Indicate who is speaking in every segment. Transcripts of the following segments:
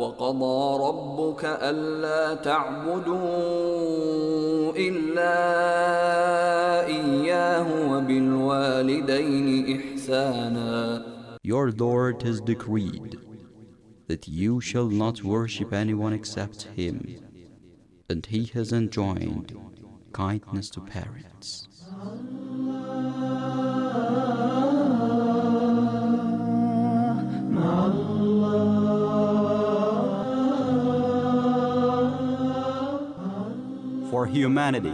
Speaker 1: وقضى ربك ألا تعبدوا إلا إياه وبالوالدين إحسانا.
Speaker 2: Your Lord has decreed that you shall not worship anyone except Him, and He has enjoined kindness to parents. For humanity,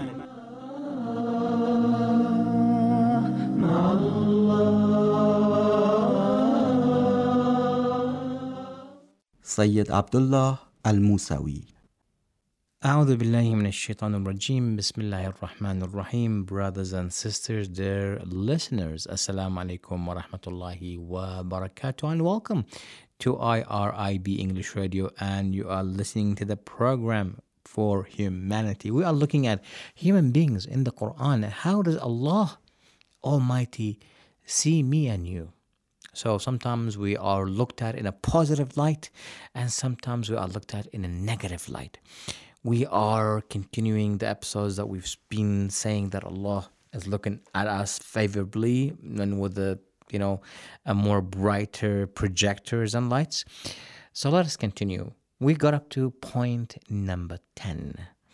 Speaker 2: Sayyid Abdullah Al-Musawi.
Speaker 3: أعوذ بالله من الشيطان الرجيم بسم الله الرحمن الرحيم. Brothers and sisters, dear listeners, Assalamu alaikum wa rahmatullahi wa barakatuh, and welcome to IRIB English Radio, and you are listening to the program For Humanity. We are looking at human beings in the Quran. How does Allah Almighty see me and you? So sometimes we are looked at in a positive light, and sometimes we are looked at in a negative light. We are continuing the episodes that we've been saying that Allah is looking at us favorably and with a more brighter projectors and lights. So let us continue. We got up to point number 10.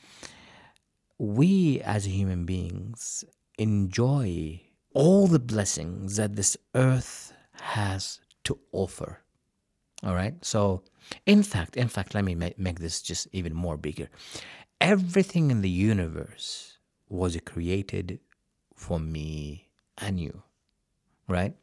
Speaker 3: We as human beings enjoy all the blessings that this earth has to offer. All right. So in fact, let me make this just even more bigger. Everything in the universe was created for me and you. Right?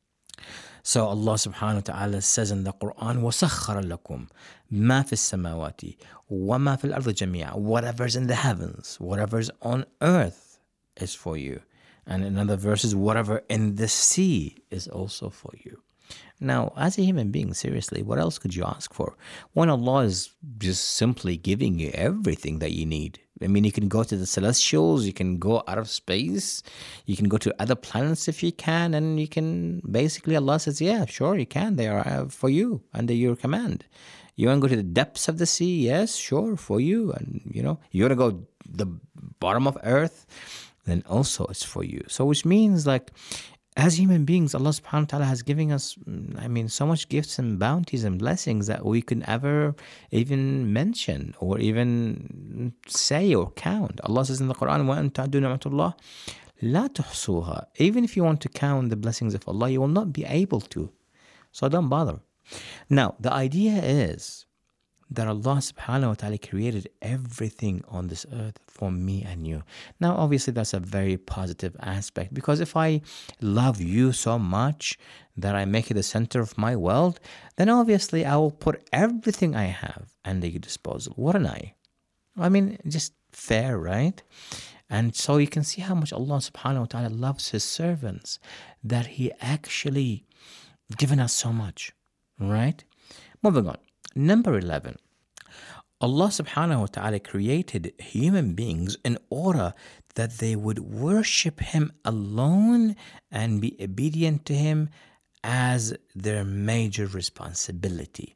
Speaker 3: So Allah subhanahu wa ta'ala says in the Quran, وَسَخَّرَ لَكُمْ مَا فِي السَّمَاوَاتِ وَمَا فِي الْأَرْضِ جَمِيعًا. Whatever's in the heavens, whatever's on earth is for you. And in other verses, whatever in the sea is also for you. Now, as a human being, seriously, what else could you ask for when Allah is just simply giving you everything that you need? I mean, you can go to the celestials, you can go out of space, you can go to other planets if you can, and you can, basically Allah says, yeah, sure, you can. They are for you, under your command. You want to go to the depths of the sea? Yes, sure, for you. And, you want to go the bottom of earth? Then also it's for you. So which means, like, as human beings, Allah subhanahu wa ta'ala has given us, so much gifts and bounties and blessings that we could ever even mention or even say or count. Allah says in the Quran, وَأَن تَعْدُوا نِعْمَةَ اللَّهِ لَا تُحْصُوهَا. Even if you want to count the blessings of Allah, you will not be able to. So don't bother. Now, the idea is that Allah subhanahu wa ta'ala created everything on this earth for me and you. Now, obviously, that's a very positive aspect, because if I love you so much that I make you the center of my world, then obviously I will put everything I have under your disposal, wouldn't I? Just fair, right? And so you can see how much Allah subhanahu wa ta'ala loves His servants, that He actually given us so much, right? Moving on. Number 11, Allah subhanahu wa ta'ala created human beings in order that they would worship Him alone and be obedient to Him as their major responsibility.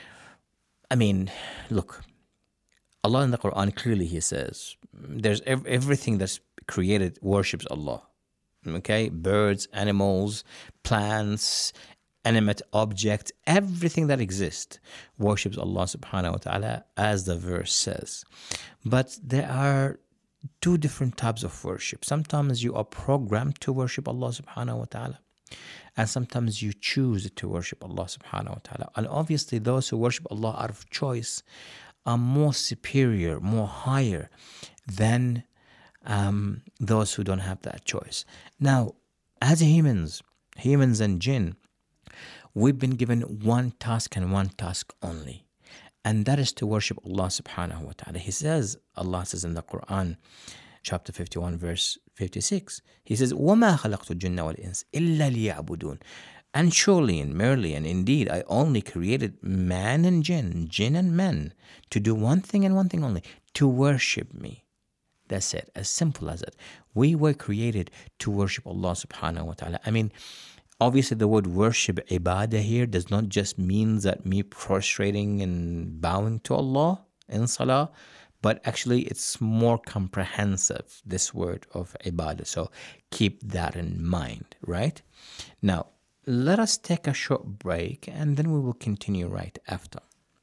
Speaker 3: Look, Allah in the Quran clearly He says, there's everything that's created worships Allah. Okay? Birds, animals, plants, animate objects, everything that exists worships Allah subhanahu wa ta'ala, as the verse says. But there are two different types of worship. Sometimes you are programmed to worship Allah subhanahu wa ta'ala, and sometimes you choose to worship Allah subhanahu wa ta'ala. And obviously those who worship Allah out of choice are more superior, more higher than those who don't have that choice. Now, as humans and jinn, we've been given one task and one task only, and that is to worship Allah subhanahu wa ta'ala. Allah says in the Quran, chapter 51, verse 56, He says, وَمَا خَلَقْتُ الْجِنَّ وَالْإِنسَ إِلَّا لِيَعْبُدُونَ. And surely and merely and indeed I only created man and jinn and men, to do one thing and one thing only, to worship me. That's it, as simple as it. We were created to worship Allah subhanahu wa ta'ala. Obviously, the word worship, ibadah, here does not just mean that me prostrating and bowing to Allah in salah, but actually it's more comprehensive, this word of ibadah. So keep that in mind, right? Now, let us take a short break and then we will continue right after.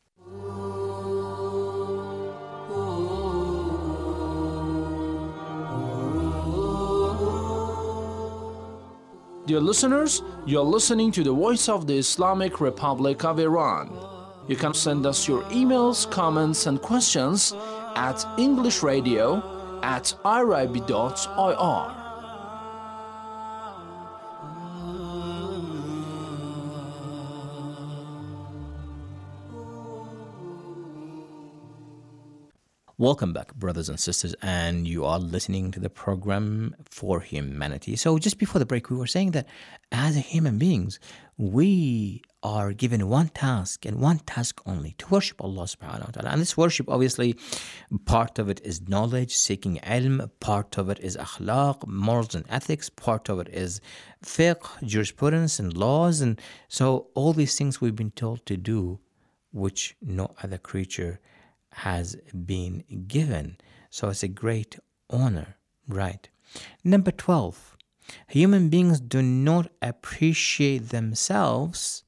Speaker 4: Dear listeners, you're listening to the Voice of the Islamic Republic of Iran. You can send us your emails, comments, and questions at englishradio@irib.ir.
Speaker 3: Welcome back, brothers and sisters, and you are listening to the program For Humanity. So just before the break, we were saying that as human beings, we are given one task and one task only, to worship Allah subhanahu wa ta'ala. And this worship, obviously, part of it is knowledge, seeking ilm, part of it is akhlaq, morals and ethics, part of it is fiqh, jurisprudence and laws. And so all these things we've been told to do, which no other creature has been given. So it's a great honor, right? Number 12, human beings do not appreciate themselves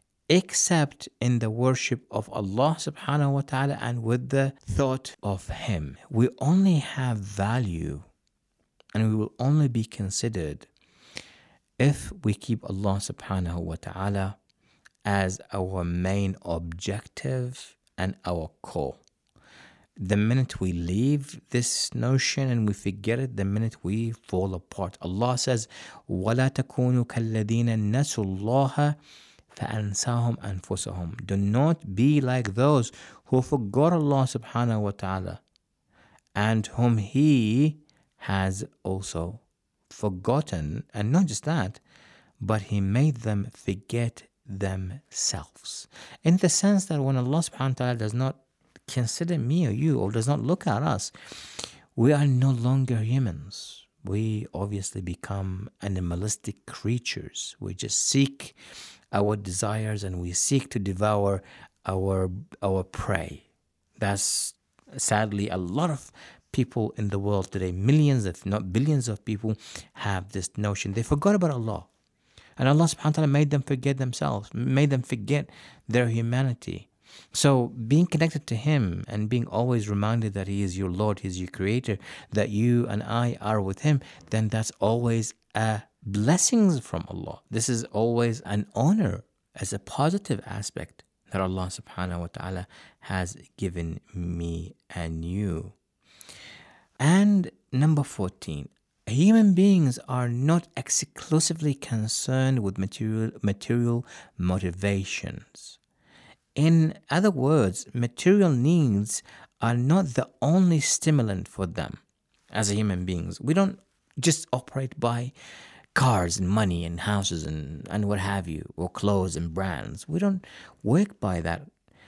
Speaker 3: except in the worship of Allah subhanahu wa ta'ala and with the thought of Him. We only have value and we will only be considered if we keep Allah subhanahu wa ta'ala as our main objective and our core. The minute we leave this notion and we forget it, the minute we fall apart. Allah says, وَلَا تَكُونُوا كَالَّذِينَ نَسُوا اللَّهَ فَأَنْسَاهُمْ أَنفُسَهُمْ. Do not be like those who forgot Allah subhanahu wa ta'ala and whom He has also forgotten. And not just that, but He made them forget themselves. In the sense that when Allah subhanahu wa ta'ala does not consider me or you, or does not look at us, we are no longer humans. We obviously become animalistic creatures. We just seek our desires and we seek to devour our prey. That's sadly a lot of people in the world today. Millions, if not billions of people have this notion. They forgot about Allah. And Allah subhanahu wa ta'ala made them forget themselves, made them forget their humanity. So being connected to Him and being always reminded that He is your Lord, He is your Creator, that you and I are with Him, then that's always a blessing from Allah. This is always an honor as a positive aspect that Allah subhanahu wa ta'ala has given me and you. And number 14, human beings are not exclusively concerned with material motivations. In other words, material needs are not the only stimulant for them as human beings. We don't just operate by cars and money and houses and what have you, or clothes and brands. We don't work by that.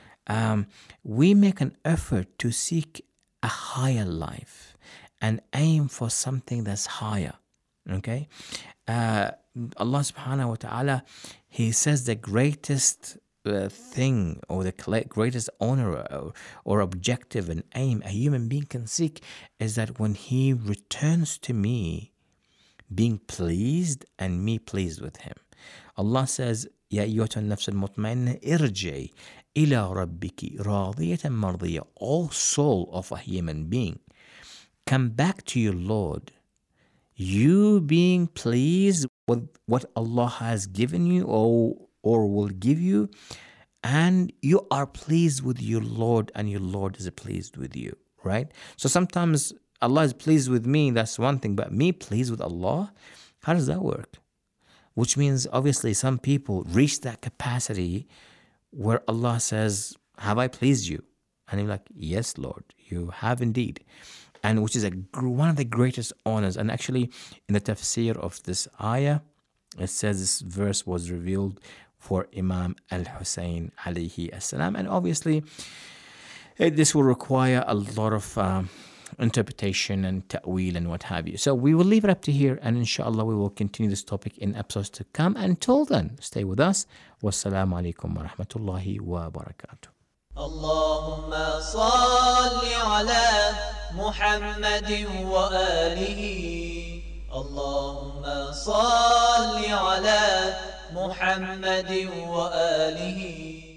Speaker 3: We make an effort to seek a higher life and aim for something that's higher. Okay? Allah subhanahu wa ta'ala, He says the greatest thing or the greatest honor or objective and aim a human being can seek is that when he returns to me, being pleased and me pleased with him. Allah says, يا أيها النفس المطمئنة ارجعي إلى ربك راضية مرضية. O soul of a human being, come back to your Lord, you being pleased with what Allah has given you or will give you, and you are pleased with your Lord and your Lord is pleased with you, right? So sometimes Allah is pleased with me, that's one thing, but me pleased with Allah, how does that work? Which means obviously some people reach that capacity where Allah says, have I pleased you? And you're like, yes, Lord, you have indeed. And which is one of the greatest honors. And actually in the tafsir of this ayah, it says this verse was revealed for Imam al-Hussein alayhi as-salam. And obviously this will require a lot of interpretation and ta'wil and what have you. So we will leave it up to here, and inshallah we will continue this topic in episodes to come. Until then, stay with us. Wassalamu alaikum wa rahmatullahi wa barakatuh.
Speaker 5: اللهم صل على محمد وآله اللهم صل على محمد وآله